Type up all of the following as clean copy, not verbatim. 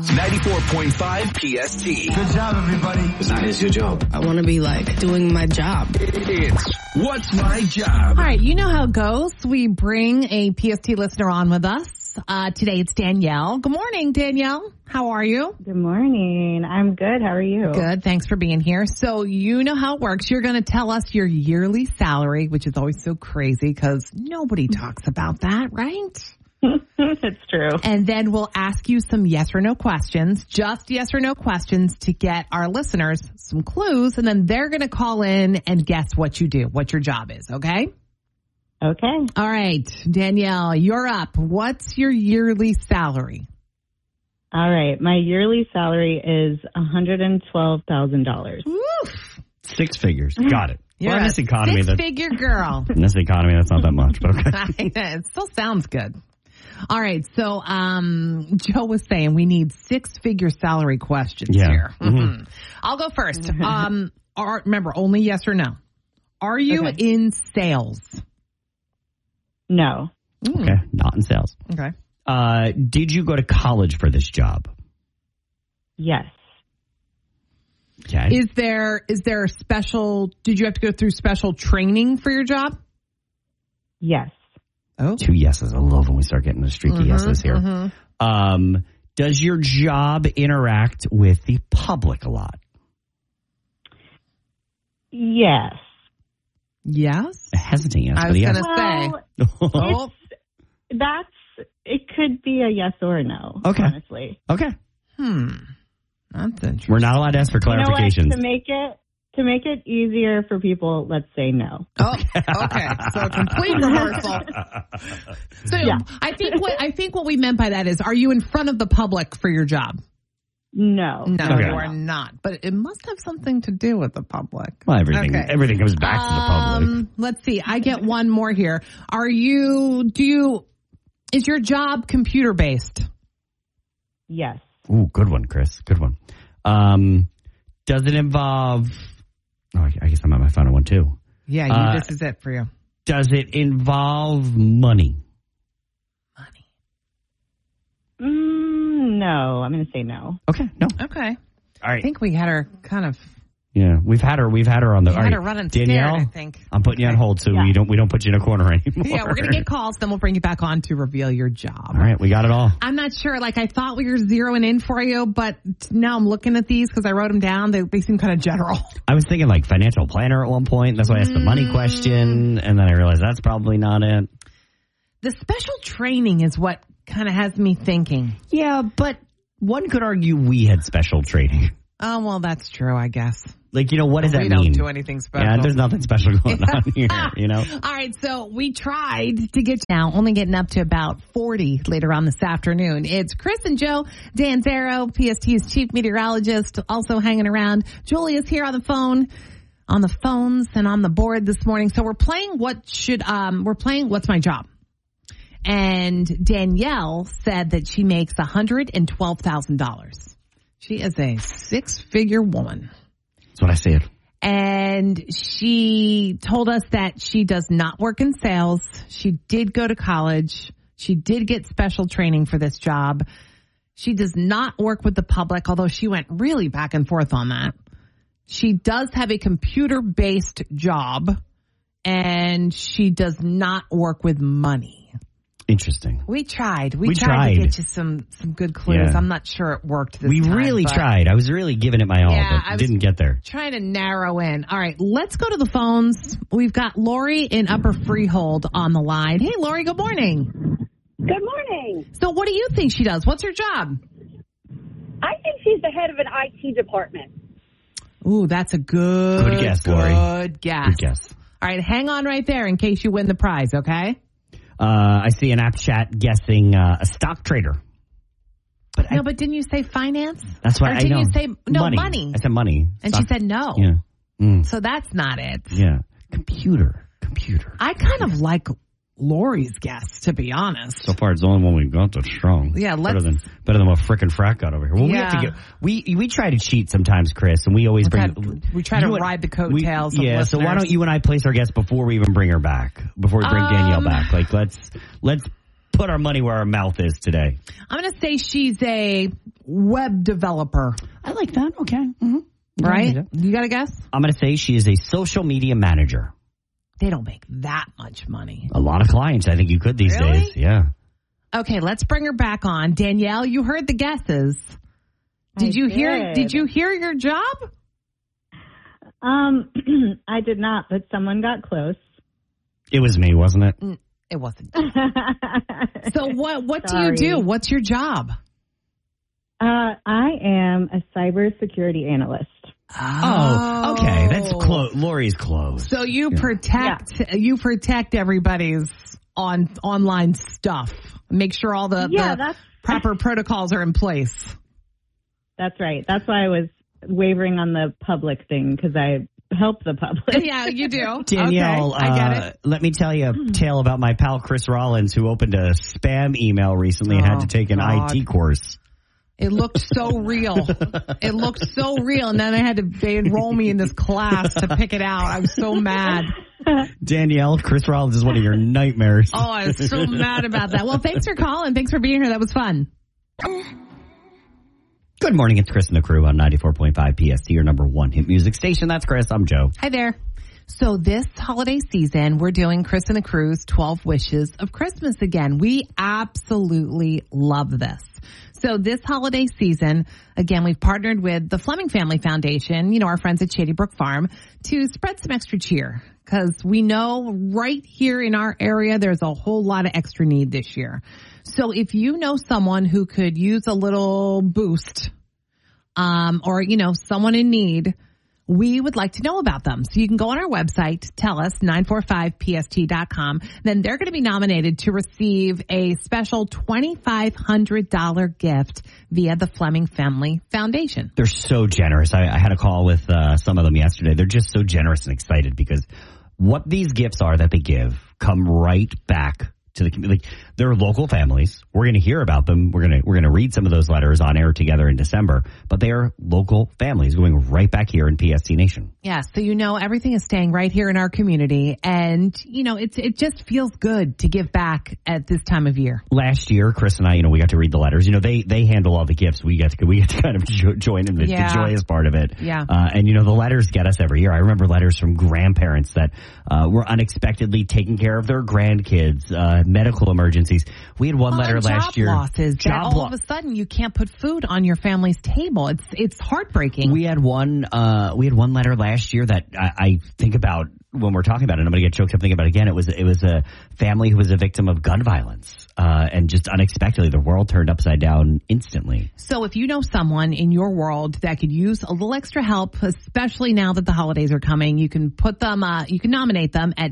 94.5 PST. Good job, everybody. That is your job. I want to be like doing my job. It's What's My Job? All right, you know how it goes. We bring a PST listener on with us. Today it's Danielle. Good morning, Danielle. How are you? Good morning. I'm good. How are you? Good. Thanks for being here. So you know how it works. You're going to tell us your yearly salary, which is always so crazy because nobody talks about that, right? It's true. And then we'll ask you some yes or no questions, just yes or no questions to get our listeners some clues. And then they're going to call in and guess what you do, what your job is. Okay? Okay. All right. Danielle, you're up. What's your yearly salary? All right. My yearly salary is $112,000. Oof. 6 figures. Got it. You're well, in this economy, six-figure girl. In this economy, that's not that much, but okay. It still sounds good. All right. So, Joe was saying we need 6-figure salary questions here. Mm-hmm. I'll go first. Remember, only yes or no. Are you in sales? No. Okay. Not in sales. Okay. Did you go to college for this job? Yes. Okay. Is there special, did you have to go through special training for your job? Yes. Oh. 2 yeses. I love when we start getting the streaky yeses here. Does your job interact with the public a lot? Yes. Yes? A hesitant yes. I was going to say. It could be a yes or a no, honestly. Okay. That's interesting. We're not allowed to ask for clarifications. You know what? To make it easier for people, let's say no. Oh, okay. So a complete reversal. So yeah. I think what we meant by that is, are you in front of the public for your job? No. You are not. But it must have something to do with the public. Well, everything comes back to the public. Let's see. I get one more here. Is your job computer based? Yes. Ooh, good one, Chris. Good one. Does it involve... Oh, I guess I'm at my final one, too. Yeah, this is it for you. Does it involve money? No. I'm going to say no. Okay, no. Okay. All right. I think we had her kind of... Yeah, we've had her on the... We had her running Danielle, scared, I think. I'm putting you on hold so we don't put you in a corner anymore. Yeah, we're going to get calls, then we'll bring you back on to reveal your job. All right, we got it all. I'm not sure. I thought we were zeroing in for you, but now I'm looking at these because I wrote them down. They seem kind of general. I was thinking financial planner at one point. That's why I asked the money question, and then I realized that's probably not it. The special training is what kind of has me thinking. Yeah, but one could argue we had special training. Oh, well, that's true, I guess. What does that mean? We don't do anything special. Yeah, there's nothing special going on here, All right, so we tried to get now, only getting up to about 40 later on this afternoon. It's Chris and Joe. Dan Zero, PST's chief meteorologist, also hanging around. Julia's here on the phones and on the board this morning. So we're playing What's My Job? And Danielle said that she makes $112,000. She is a 6-figure woman. That's what I said. And she told us that she does not work in sales. She did go to college. She did get special training for this job. She does not work with the public, although she went really back and forth on that. She does have a computer-based job, and she does not work with money. Interesting. We tried. We tried to get you some good clues. Yeah. I'm not sure it worked this time. We really tried. I was really giving it my all, but didn't get there. Trying to narrow in. All right, let's go to the phones. We've got Lori in Upper Freehold on the line. Hey, Lori, good morning. Good morning. So what do you think she does? What's her job? I think she's the head of an IT department. Ooh, that's a good guess, Lori. Good guess. Good guess. All right, hang on right there in case you win the prize, okay? I see an app chat guessing a stock trader. But didn't you say finance? That's what I know. Or didn't you say money? I said money. And she said no. Yeah. So that's not it. Yeah. Computer. I kind of like Lori's guess, to be honest. So far, it's the only one we got that's strong. Yeah, better than what frickin' Frack got over here. Well, we try to cheat sometimes, Chris, and we always we try to ride the coattails. Yeah, so why don't you and I place our guest before we even bring her back? Before we bring Danielle back, let's put our money where our mouth is today. I'm going to say she's a web developer. I like that. Okay. Mm-hmm. Right? You got to guess? I'm going to say she is a social media manager. They don't make that much money. A lot of clients. I think you could these Really? days. Yeah. Okay, let's bring her back on. Danielle, you heard the guesses. Did you hear your job? I did not, but someone got close. It was me, wasn't it? It wasn't. So what do you do? What's your job? I am a cybersecurity analyst. Oh, okay. That's close. Lori's close. So you protect everybody's online stuff. Make sure all the proper protocols are in place. That's right. That's why I was wavering on the public thing, because I help the public. Yeah, you do. Danielle, okay, I get it. Let me tell you a tale about my pal Chris Rollins, who opened a spam email recently and had to take an IT course. It looked so real. It looked so real. And then they enroll me in this class to pick it out. I was so mad. Danielle, Chris Rollins is one of your nightmares. Oh, I was so mad about that. Well, thanks for calling. Thanks for being here. That was fun. Good morning. It's Chris and the crew on 94.5 PST, your number one hit music station. That's Chris. I'm Joe. Hi there. So this holiday season, we're doing Chris and the Crew's 12 Wishes of Christmas again. We absolutely love this. So this holiday season, again, we've partnered with the Fleming Family Foundation, you know, our friends at Shady Brook Farm, to spread some extra cheer. Because we know right here in our area, there's a whole lot of extra need this year. So if you know someone who could use a little boost, or, you know, someone in need, we would like to know about them. So you can go on our website, tell us, 945pst.com. Then they're going to be nominated to receive a special $2,500 gift via the Fleming Family Foundation. They're so generous. I had a call with some of them yesterday. They're just so generous and excited because what these gifts are that they give come right back to the community. Like, they're local families. We're going to hear about them. We're going to read some of those letters on air together in December. But they are local families going right back here in PST Nation. Yeah, so you know everything is staying right here in our community, and you know it just feels good to give back at this time of year. Last year, Chris and I, you know, we got to read the letters. You know, they handle all the gifts. We get to kind of join in the joyous part of it. Yeah. And you know, the letters get us every year. I remember letters from grandparents that were unexpectedly taking care of their grandkids. Medical emergencies. We had one letter last year. Losses. All of a sudden you can't put food on your family's table. It's heartbreaking. We had one letter last year that I think about when we're talking about it. I'm going to get choked up thinking about it again. It was a family who was a victim of gun violence, and just unexpectedly the world turned upside down instantly. So if you know someone in your world that could use a little extra help, especially now that the holidays are coming, you can put them. You can nominate them at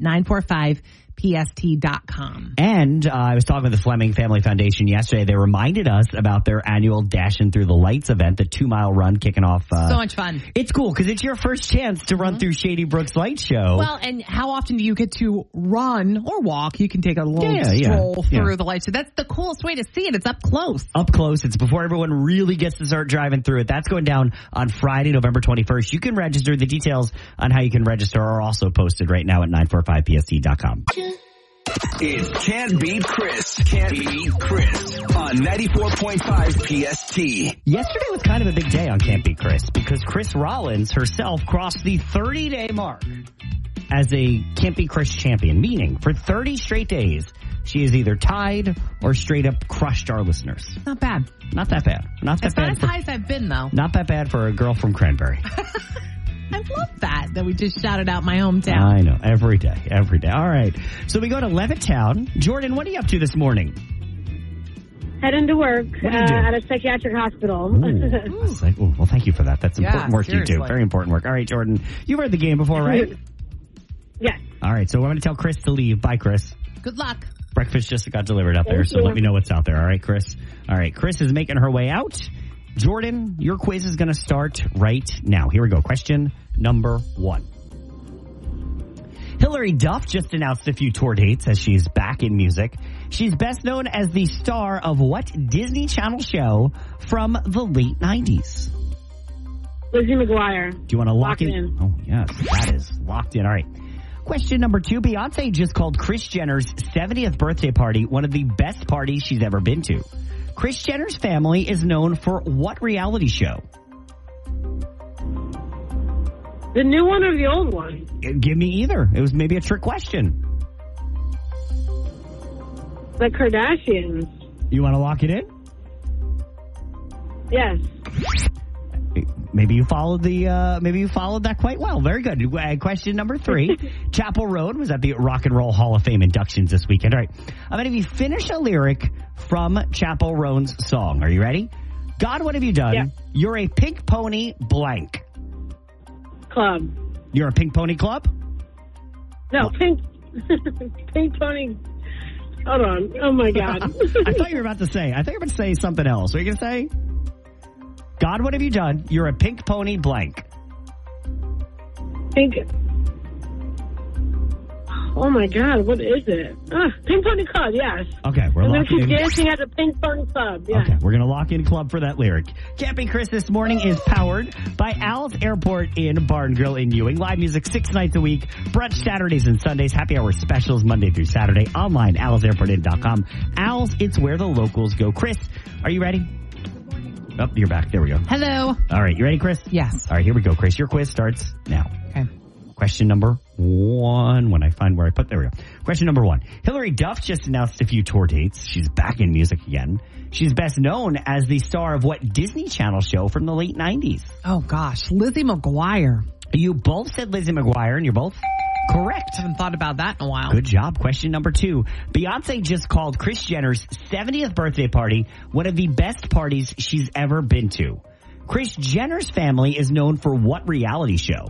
945pst.com. And I was talking with the Fleming Family Foundation yesterday. They reminded us about their annual Dashing Through the Lights event, the 2-mile run kicking off. So much fun. It's cool because it's your first chance to run through Shady Brook's Light Show. Well, and how often do you get to run or walk? You can take a little stroll through the light show. That's the coolest way to see it. It's up close. Up close. It's before everyone really gets to start driving through it. That's going down on Friday, November 21st. You can register. The details on how you can register are also posted right now at 945pst.com. It Can't Beat Chris. Can't Beat Chris on 94.5 PST. Yesterday was kind of a big day on Can't Beat Chris because Chris Rollins herself crossed the 30-day mark as a Can't Beat Chris champion, meaning for 30 straight days, she has either tied or straight up crushed our listeners. Not bad. Not that bad. Not that it's bad. Not as high as I've been, though. Not that bad for a girl from Cranberry. I love that we just shouted out my hometown. I know. Every day. All right. So we go to Levittown. Jordan, what are you up to this morning? Heading to work What are you doing? at a psychiatric hospital. Well, thank you for that. That's important work seriously. you do. Very important work. All right, Jordan. You've heard the game before, right? Yes. All right. So I'm going to tell Chris to leave. Bye, Chris. Good luck. Breakfast just got delivered out there, Thank so you. let me know what's out there. All right, Chris? All right, Chris is making her way out. Jordan, your quiz is going to start right now. Here we go. Question number 1. Hilary Duff just announced a few tour dates as she's back in music. She's best known as the star of what Disney Channel show from the late 90s? Lizzie McGuire. Do you want to lock Lock it in. Oh, yes, that is locked in. All right. Question number 2, Beyonce just called Kris Jenner's 70th birthday party one of the best parties she's ever been to. Kris Jenner's family is known for what reality show? The new one or the old one? Give me either. It was maybe a trick question. The Kardashians. You want to lock it in? Yes. Maybe you followed that quite well. Very good. Question number 3. Chapel Roan was at the Rock and Roll Hall of Fame inductions this weekend. All right. I'm going to have you finish a lyric from Chapel Roan's song. Are you ready? God, what have you done? Yeah. You're a pink pony blank. Club. You're a pink pony club? No, pink pony. Hold on. Oh, my God. I thought you were about to say something else. What are you going to say? God, what have you done? You're a pink pony blank. Pink. Oh, my God. What is it? Pink Pony Club, yes. Okay, we're I'm going to locking keep in. dancing at the Pink Pony Club. Yes. Okay, we're going to lock in club for that lyric. Camping Chris this morning is powered by Al's Airport in Barn Grill in Ewing. Live music 6 nights a week. Brunch Saturdays and Sundays. Happy hour specials Monday through Saturday. Online, alsairportin.com. Al's, it's where the locals go. Chris, are you ready? Oh, you're back. There we go. Hello. All right, you ready, Chris? Yes. All right, here we go, Chris. Your quiz starts now. Okay. Question number 1. When I find where I put, there we go. Question number 1. Hilary Duff just announced a few tour dates. She's back in music again. She's best known as the star of what Disney Channel show from the late 90s? Oh, gosh. Lizzie McGuire. You both said Lizzie McGuire, and you're both correct. Haven't thought about that in a while. Good job. Question number 2. Beyonce just called Kris Jenner's 70th birthday party one of the best parties she's ever been to. Kris Jenner's family is known for what reality show?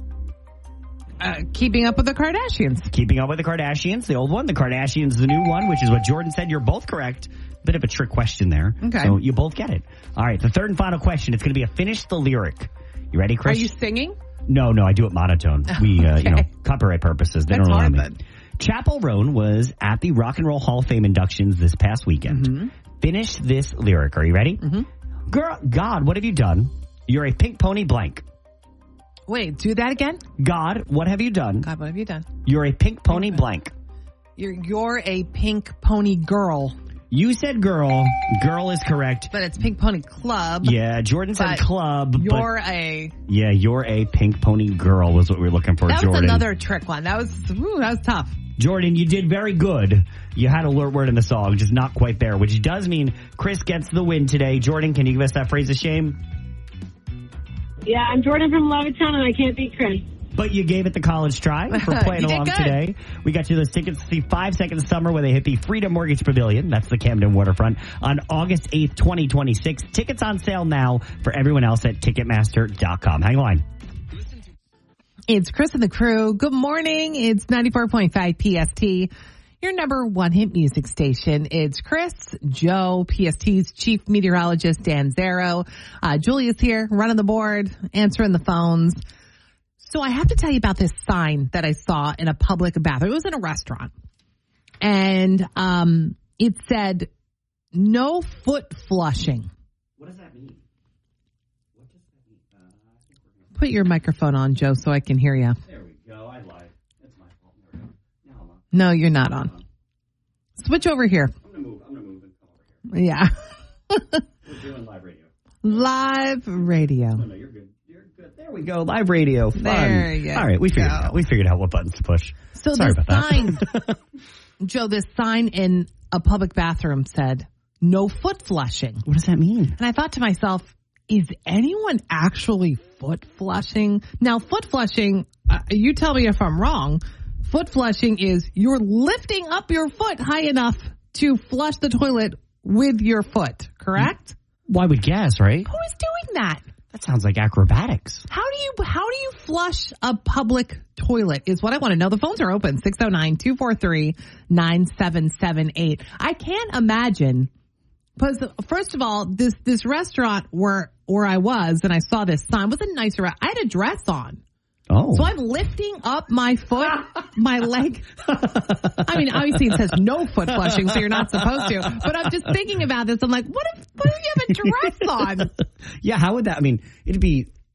Keeping Up with the Kardashians. Keeping Up with the Kardashians, the old one. The Kardashians, the new one, which is what Jordan said. You're both correct. Bit of a trick question there. Okay. So you both get it. All right, the third and final question. It's going to be a finish the lyric. You ready, Chris? Are you singing? No, I do it monotone. We, Okay. copyright purposes. They That's don't allow hard me. then. Chapel Roan was at the Rock and Roll Hall of Fame inductions this past weekend. Mm-hmm. Finish this lyric. Are you ready? Mm-hmm. Girl, God, what have you done? You're a pink pony blank. Wait, do that again? God, what have you done? God, what have you done? You're a pink pony blank. You're a pink pony girl. You said girl. Girl is correct. But it's Pink Pony Club. Yeah, Jordan said But club. You're you're a pink pony girl was what we were looking for, That Jordan. was another trick one. That was tough. Jordan, you did very good. You had a word in the song, just not quite there, which does mean Chris gets the win today. Jordan, can you give us that phrase of shame? Yeah, I'm Jordan from Levittown, and I can't beat Chris. But you gave it the college try for playing You did along good. today. We got you those tickets to see 5 Seconds of Summer when they hit the Freedom Mortgage Pavilion. That's the Camden Waterfront on August 8th, 2026. Tickets on sale now for everyone else at Ticketmaster.com. Hang on. It's Chris and the crew. Good morning. It's 94.5 PST. Your number one hit music station. It's Chris, Joe, PST's chief meteorologist, Dan Zero. Julia's here, running the board, answering the phones. So I have to tell you about this sign that I saw in a public bathroom. It was in a restaurant. And it said, no foot flushing. What does that mean? Put your microphone on, Joe, so I can hear you. There we go. I lied. That's my fault. There we go. Now I'm on. No, you're not on. Switch over here. I'm going to move and come over here. Yeah. We're doing live radio. Live radio. No, you're good. You're good. There we go. Live radio. Fun. There you All right, we figured go. it out. We figured out what buttons to push. So Sorry this about sign, that. Joe, this sign in a public bathroom said, no foot flushing. What does that mean? And I thought to myself, is anyone actually foot flushing? Now, foot flushing, you tell me if I'm wrong. Foot flushing is you're lifting up your foot high enough to flush the toilet with your foot, correct? Well, I would guess, right? Who is doing that? That sounds like acrobatics. How do you flush a public toilet is what I want to know. The phones are open, 609-243-9778. I can't imagine, because first of all, this restaurant where I was and I saw this sign was a nice restaurant. I had a dress on. Oh. So I'm lifting up my foot, my leg. I mean, obviously it says no foot flushing, so you're not supposed to. But I'm just thinking about this. I'm like, what if you have a dress on? Yeah, how would that? I mean, it'd be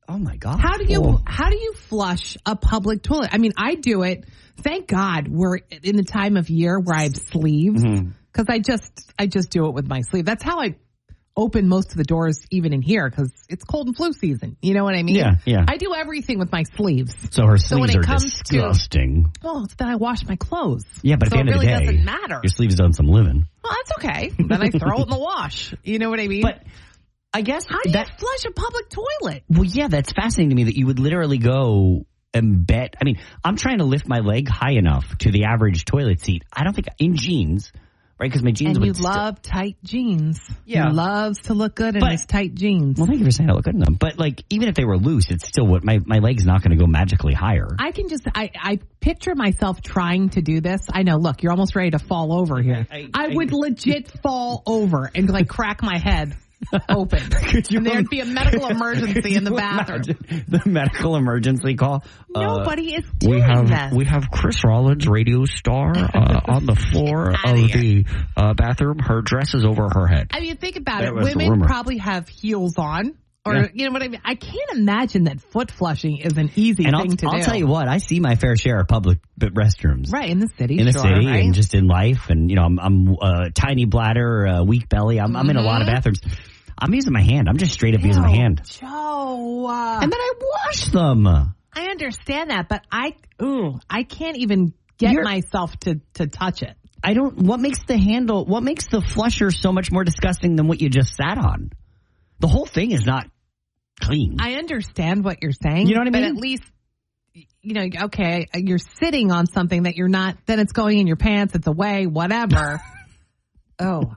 Oh my God. How do you flush a public toilet? I mean, I do it. Thank God we're in the time of year where I have sleeves because I just do it with my sleeve. That's how I open most of the doors even in here because it's cold and flu season. You know what I mean? Yeah. I do everything with my sleeves. So her sleeves when it are comes disgusting. Well, it's that I wash my clothes. Yeah, but at the end it really of the day, doesn't matter. Your sleeves done some living. Well, that's okay. Then I throw it in the wash. You know what I mean? But I guess how do you flush a public toilet? Well, yeah, that's fascinating to me that you would literally go and bet. I mean, I'm trying to lift my leg high enough to the average toilet seat. I don't think in jeans, right? Because my jeans. And you love tight jeans. Yeah, he loves to look good in his tight jeans. Well, thank you for saying I look good in them. But like, even if they were loose, it's still what my leg's not going to go magically higher. I can just I picture myself trying to do this. I know. Look, you're almost ready to fall over here. I would legit fall over and like crack my head open. And there'd be a medical emergency in the bathroom. The medical emergency call. Nobody is doing this. We have Chris Rollins, radio star, on the floor of the bathroom. Her dress is over her head. I mean, think about it. Women probably have heels on. Or, you know what I mean? I can't imagine that foot flushing is an easy thing to do. I'll tell you what, I see my fair share of public restrooms. Right, in the city. In the city right? and just in life. And, you know, I'm tiny bladder, weak belly. I'm in a lot of bathrooms. I'm using my hand. I'm just straight up using my hand. Joe. And then I wash them. I understand that, but I can't even get myself to touch it. What makes the flusher so much more disgusting than what you just sat on? The whole thing is not clean. I understand what you're saying. You know what I mean? But at least, you know, okay, you're sitting on something that you're not, then it's going in your pants, it's away, whatever. So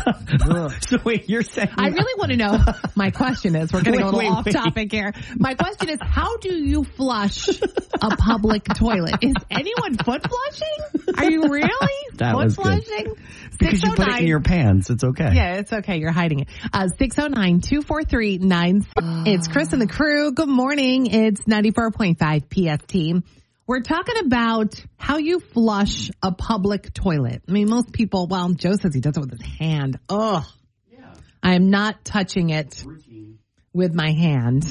wait, you're saying... I really want to know, my question is, we're getting a little off topic here. My question is, how do you flush a public toilet? Is anyone foot flushing? Are you really foot flushing? Because you put it in your pants, it's okay. Yeah, it's okay. You're hiding it. 609-243-9. It's Chris and the crew. Good morning. It's 94.5 PST. We're talking about how you flush a public toilet. I mean, most people, well, Joe says he does it with his hand. Ugh. Yeah. I am not touching it with my hand.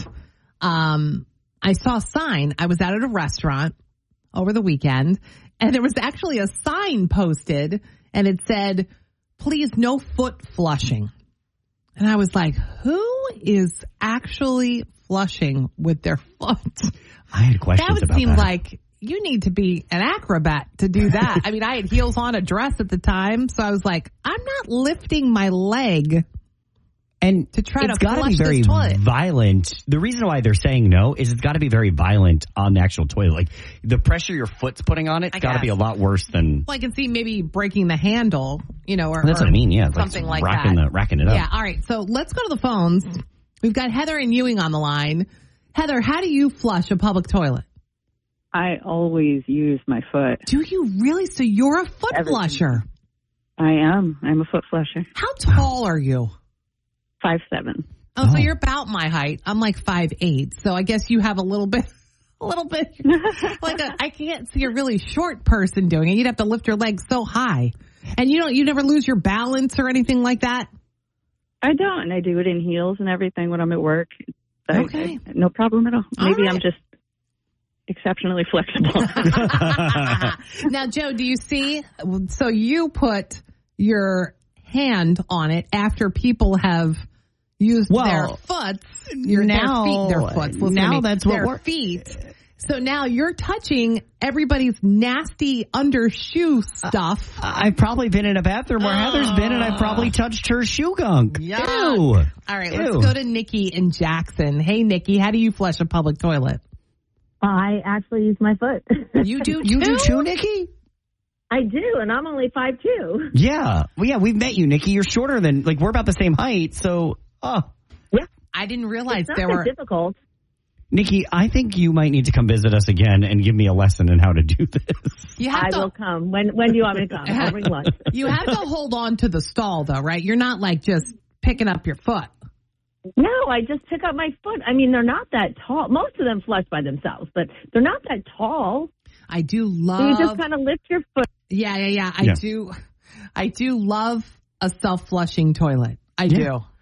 I saw a sign. I was out at a restaurant over the weekend, and there was actually a sign posted, and it said, please, no foot flushing. And I was like, who is actually flushing with their foot? I had questions about that. That would seem like you need to be an acrobat to do that. I mean, I had heels on, a dress at the time, so I was like, I'm not lifting my leg and to try to flush be very this toilet. Violent. The reason why they're saying no is it's got to be very violent on the actual toilet. Like the pressure your foot's putting on it's got to be a lot worse than. Well, I can see maybe breaking the handle, you know, or that's what I mean. Yeah, something like that. Racking it up. Yeah. All right. So let's go to the phones. We've got Heather and Ewing on the line. Heather, how do you flush a public toilet? I always use my foot. Do you really? So you're a foot flusher? I am. I'm a foot flusher. How tall are you? 5'7". Oh, so you're about my height. I'm like 5'8". So I guess you have a little bit like I can't see a really short person doing it. You'd have to lift your legs so high. And you never lose your balance or anything like that? I don't. And I do it in heels and everything when I'm at work. Okay. No problem at all. Maybe I'm just exceptionally flexible. Now, Joe, do you see? So you put your hand on it after people have used their feet. So now you're touching everybody's nasty undershoe stuff. I've probably been in a bathroom where Heather's been, and I've probably touched her shoe gunk. Ew. All right, let's go to Nikki in Jackson. Hey, Nikki, how do you flush a public toilet? I actually use my foot. You do too? You do too, Nikki? I do, and I'm only 5'2". Yeah. Well, yeah, we've met you, Nikki. You're shorter than, we're about the same height, so, Yeah. I didn't realize there were difficult. Nikki, I think you might need to come visit us again and give me a lesson in how to do this. I will come. When do you want me to come? I'll bring lunch. You have to hold on to the stall, though, right? You're not just picking up your foot. No, I just pick up my foot. I mean, they're not that tall. Most of them flush by themselves, but they're not that tall. I do love. So you just kind of lift your foot. Yeah. I do love a self-flushing toilet. I do.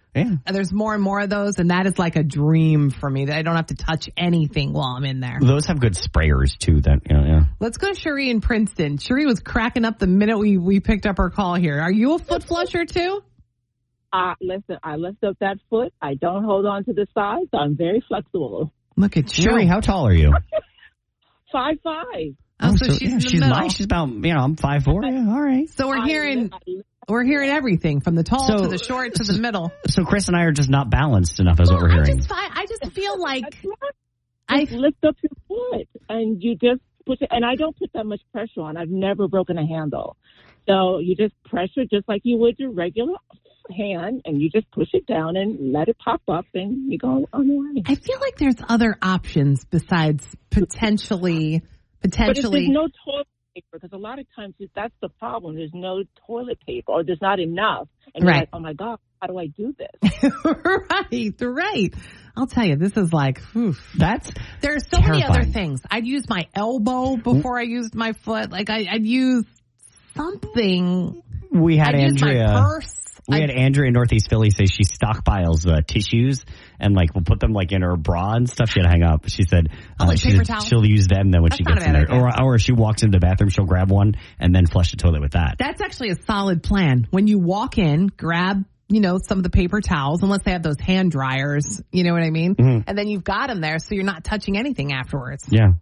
Yeah. And there's more and more of those, and that is like a dream for me that I don't have to touch anything while I'm in there. Those have good sprayers, too. Yeah. Let's go to Cherie in Princeton. Cherie was cracking up the minute we picked up her call here. Are you a foot flusher, too? Listen, I lift up that foot. I don't hold on to the sides. I'm very flexible. Look at you. Cherie, how tall are you? 5'5". Oh, so she's in the she's middle. nice. She's about, I'm 5'4". Yeah, all right. So we're hearing everything from the tall to the short to the middle. So Chris and I are just not balanced enough, is what we're hearing. I just feel like Just lift up your foot, and you just push it. And I don't put that much pressure on. I've never broken a handle. So you just pressure just like you would your regular hand, and you just push it down and let it pop up, and you go on the way. I feel like there's other options besides potentially. But if there's no toilet paper, because a lot of times that's the problem. There's no toilet paper, or there's not enough. And you're like, oh, my God, how do I do this? Right. I'll tell you, this is like, there's so many other things. I'd use my elbow before I used my foot. Like, I'd use something. We had I'd Andrea. Use my purse. We had Andrea in Northeast Philly say she stockpiles tissues and will put them in her bra and stuff. She had to hang up. She said she'll use them then when she gets in there. Or if she walks into the bathroom, she'll grab one and then flush the toilet with that. That's actually a solid plan. When you walk in, grab some of the paper towels, unless they have those hand dryers. You know what I mean? Mm-hmm. And then you've got them there, so you're not touching anything afterwards. Yeah.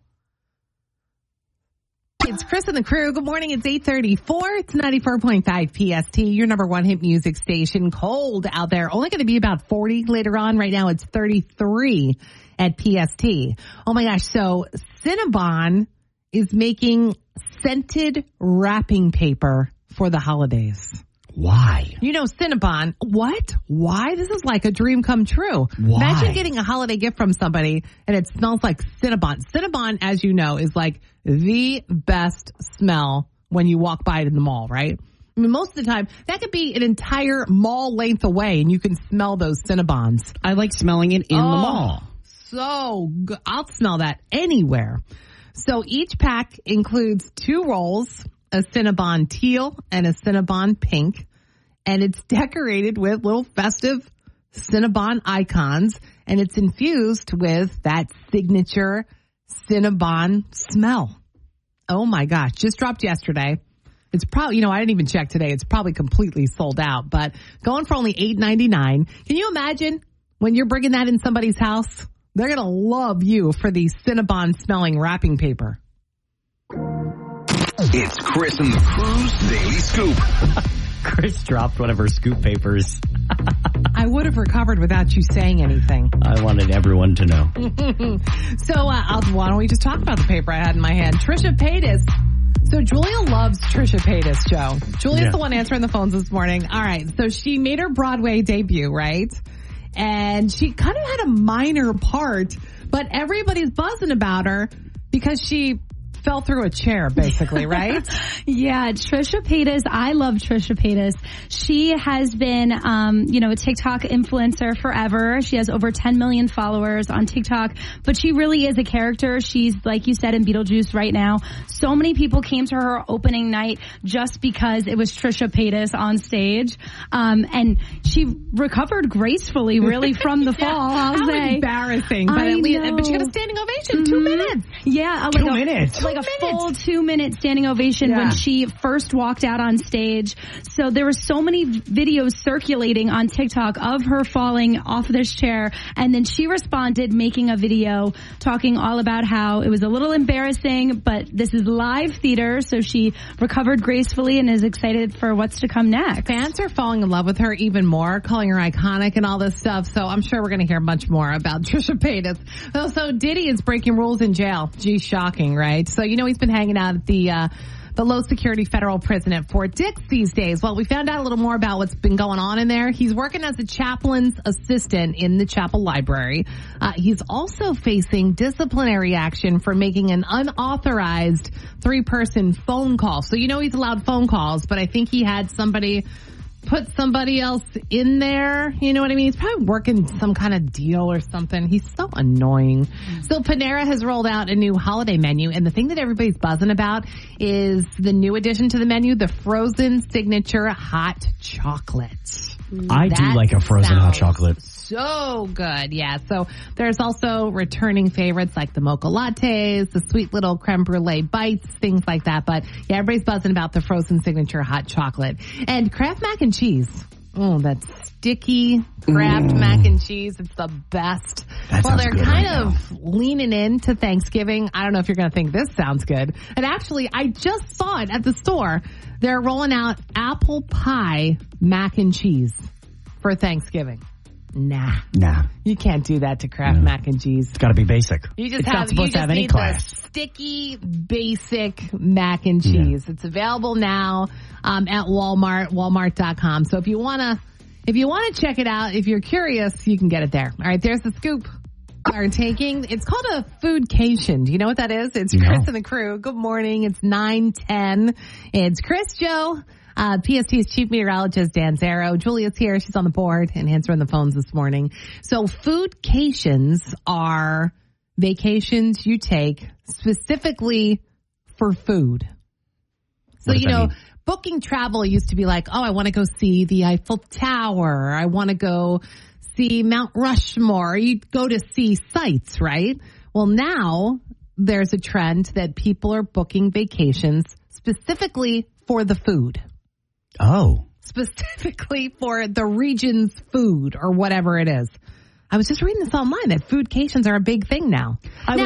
It's Chris and the crew. Good morning. It's 8:34. It's 94.5 PST, your number one hit music station. Cold out there. Only going to be about 40 later on. Right now it's 33 at PST. Oh my gosh. So Cinnabon is making scented wrapping paper for the holidays. Why? Cinnabon. What? Why? This is like a dream come true. Why? Imagine getting a holiday gift from somebody and it smells like Cinnabon. Cinnabon, as you know, is like the best smell when you walk by it in the mall, right? I mean, most of the time, that could be an entire mall length away and you can smell those Cinnabons. I like smelling it in the mall. So good. I'll smell that anywhere. So each pack includes 2 rolls, a Cinnabon teal and a Cinnabon pink. And it's decorated with little festive Cinnabon icons. And it's infused with that signature Cinnabon smell. Oh my gosh. Just dropped yesterday. It's probably, I didn't even check today. It's probably completely sold out. But going for only $8.99. Can you imagine when you're bringing that in somebody's house? They're going to love you for the Cinnabon smelling wrapping paper. It's Chris and the Crew's Daily Scoop. Chris dropped one of her scoop papers. I would have recovered without you saying anything. I wanted everyone to know. So why don't we just talk about the paper I had in my hand? Trisha Paytas. So Julia loves Trisha Paytas, Joe. Julia's the one answering the phones this morning. All right. So she made her Broadway debut, right? And she kind of had a minor part, but everybody's buzzing about her because she fell through a chair, basically, right? Yeah, Trisha Paytas. I love Trisha Paytas. She has been, a TikTok influencer forever. She has over 10 million followers on TikTok, but she really is a character. She's, like you said, in Beetlejuice right now. So many people came to her opening night just because it was Trisha Paytas on stage. And she recovered gracefully, really, from the fall. How embarrassing. But she got a standing ovation. 2 minutes. Yeah. 2 minutes. Like a full 2-minute standing ovation when she first walked out on stage. So there were so many videos circulating on TikTok of her falling off this chair. And then she responded making a video talking all about how it was a little embarrassing, but this is live theater. So she recovered gracefully and is excited for what's to come next. Fans are falling in love with her even more, calling her iconic and all this stuff. So I'm sure we're going to hear much more about Trisha Paytas. So Diddy is breaking rules in jail. Gee, shocking, right? So, he's been hanging out at the low security federal prison at Fort Dix these days. Well, we found out a little more about what's been going on in there. He's working as a chaplain's assistant in the chapel library. He's also facing disciplinary action for making an unauthorized 3-person phone call. So, he's allowed phone calls, but I think he had put somebody else in there. You know what I mean? He's probably working some kind of deal or something. He's so annoying. So Panera has rolled out a new holiday menu, and the thing that everybody's buzzing about is the new addition to the menu, the frozen signature hot chocolate. I do like a frozen hot chocolate. So good. Yeah. So there's also returning favorites like the mocha lattes, the sweet little creme brulee bites, things like that. But yeah, everybody's buzzing about the frozen signature hot chocolate. And Kraft mac and cheese. Oh, that's sticky Kraft mac and cheese. It's the best. Well, they're kind of leaning into Thanksgiving. I don't know if you're going to think this sounds good. And actually, I just saw it at the store. They're rolling out apple pie mac and cheese for Thanksgiving. Nah. You can't do that to Kraft mac and cheese. It's got to be basic. You just it's not supposed to have any class. Sticky, basic mac and cheese. Yeah. It's available now at Walmart, walmart.com. So if you want to check it out, if you're curious, you can get it there. All right, there's the scoop. Are taking. It's called a foodcation. Do you know what that is? It's Chris and the crew. Good morning. It's 9:10. It's Chris, Joe. PST's chief meteorologist, Dan Zero. Julia's here. She's on the board and answering the phones this morning. So foodcations are vacations you take specifically for food. So, booking travel used to be like, oh, I want to go see the Eiffel Tower. I want to go see Mount Rushmore. You go to see sites, right? Well, now there's a trend that people are booking vacations specifically for the food. Oh. Specifically for the region's food or whatever it is. I was just reading this online that foodcations are a big thing now.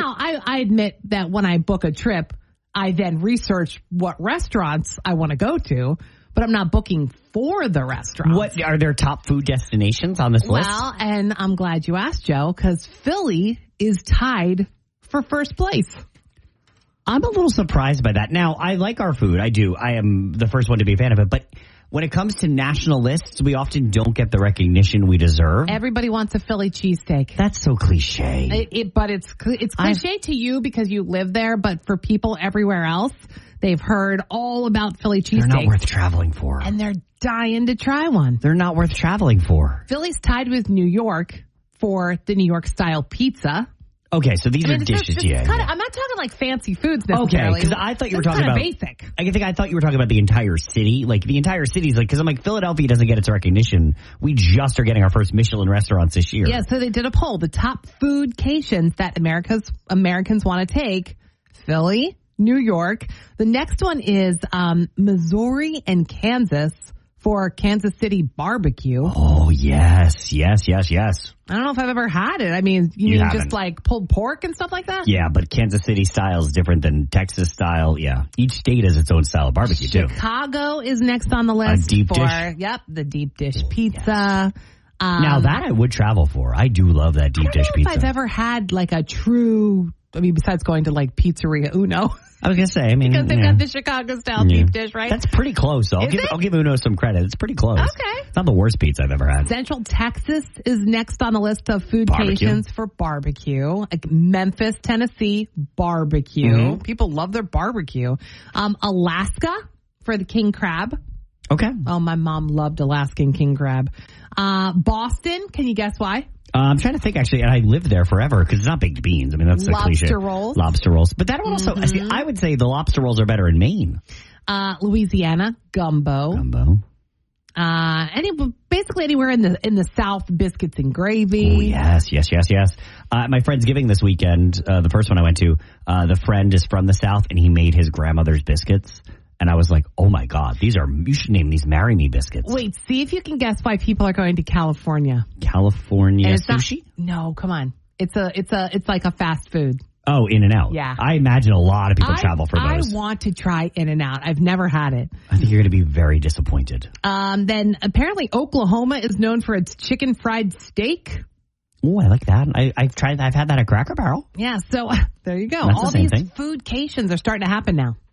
I admit that when I book a trip, I then research what restaurants I want to go to, but I'm not booking for the restaurant. What are their top food destinations on this list? Well, and I'm glad you asked, Joe, because Philly is tied for first place. I'm a little surprised by that. Now, I like our food. I do. I am the first one to be a fan of it. But when it comes to national lists, we often don't get the recognition we deserve. Everybody wants a Philly cheesesteak. That's so cliche. But it's cliche to you because you live there. But for people everywhere else, they've heard all about Philly cheesesteaks. They're not worth traveling for. And they're dying to try one. They're not worth traveling for. Philly's tied with New York for the New York style pizza. Okay, so these are dishes, I'm not talking like fancy foods necessarily. Okay, because I thought you were talking about basic. I thought you were talking about the entire city. Like the entire city's because I'm like Philadelphia doesn't get its recognition. We just are getting our first Michelin restaurants this year. Yeah, so they did a poll, the top foodcations that Americans want to take: Philly, New York. The next one is Missouri and Kansas for Kansas City barbecue. Oh, yes. I don't know if I've ever had it. I mean, you mean just like pulled pork and stuff like that? Yeah, but Kansas City style is different than Texas style. Yeah. Each state has its own style of barbecue, too. Chicago is next on the list. A deep dish. Yep, the deep dish pizza. Yes. Now, that I would travel for. I do love that deep dish pizza. I don't know if I've ever had like a true, besides going to like Pizzeria Uno. I was going to say, because they've got the Chicago-style deep dish, right? That's pretty close, though. I'll give Uno some credit. It's pretty close. Okay. It's not the worst pizza I've ever had. Central Texas is next on the list of foodcations for barbecue. Like Memphis, Tennessee, barbecue. Mm-hmm. People love their barbecue. Alaska for the king crab. Okay. Oh, my mom loved Alaskan king crab. Boston, can you guess why? I'm trying to think, actually, and I lived there forever because it's not baked beans. I mean, that's the cliche. Lobster rolls. But that would also, I would say the lobster rolls are better in Maine. Louisiana, gumbo. Basically anywhere in the South, biscuits and gravy. Oh, yes. My Friendsgiving this weekend, the first one I went to, the friend is from the South, and he made his grandmother's biscuits. And I was like, oh, my God, you should name these Marry Me biscuits. Wait, see if you can guess why people are going to California. California sushi? No, come on. It's like a fast food. Oh, In-N-Out. Yeah. I imagine a lot of people travel for those. I want to try In-N-Out. I've never had it. I think you're going to be very disappointed. Then apparently Oklahoma is known for its chicken fried steak. Oh, I like that. I've had that at Cracker Barrel. Yeah, so there you go. That's all the same these thing. foodcations are starting to happen now.